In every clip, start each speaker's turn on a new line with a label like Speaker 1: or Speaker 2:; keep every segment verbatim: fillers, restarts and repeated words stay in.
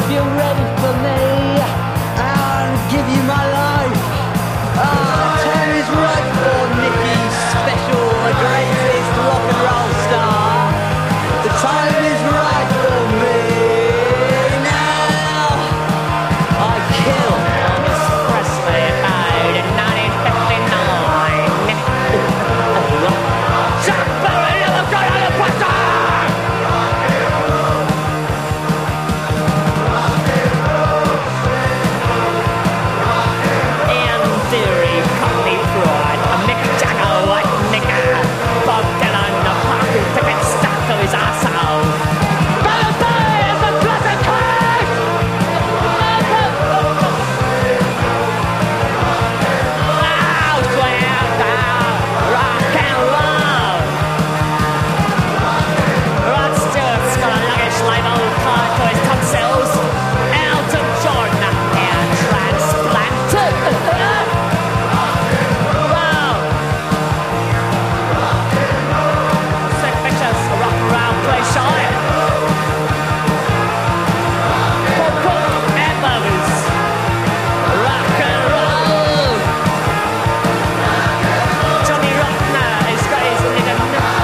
Speaker 1: you're ready for me, I'll give you my life. Ah, time is right for Nicky Special, the greatest rock and roll star. The time is right for me now. I kill
Speaker 2: Elvis Presley died in nineteen fifty-nine. Chuck Berry never got out of prison! Ian Theory, Cockney Fraud, Mick Jagger, White Nigger, Bob Dylan, a parking ticket stuck to his arsehole. Valentine is the classic case! Now swear down, rock and roll! Rod Stewart's got a luggage label tied to his tonsils. Elton John, hair transplanted. Wow! Sick pictures, a rock around cliche. Paul Cook, Evans, rock and roll. Johnny Rottner, he's got his little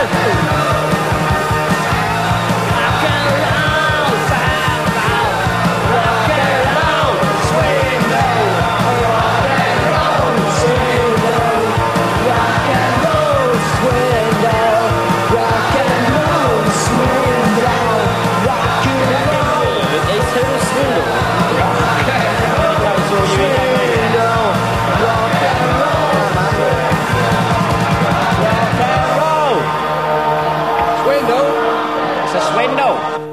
Speaker 2: rock and roll, sound roll, rock and roll, swing roll, rock and roll, swing roll, rock and roll, swing roll, rock and roll, swing roll, rock and roll.
Speaker 1: It's Taylor Swindle.
Speaker 2: Rock and roll,
Speaker 1: Swindle, rock and roll, rock and roll.
Speaker 2: Swindle. It's a swindle.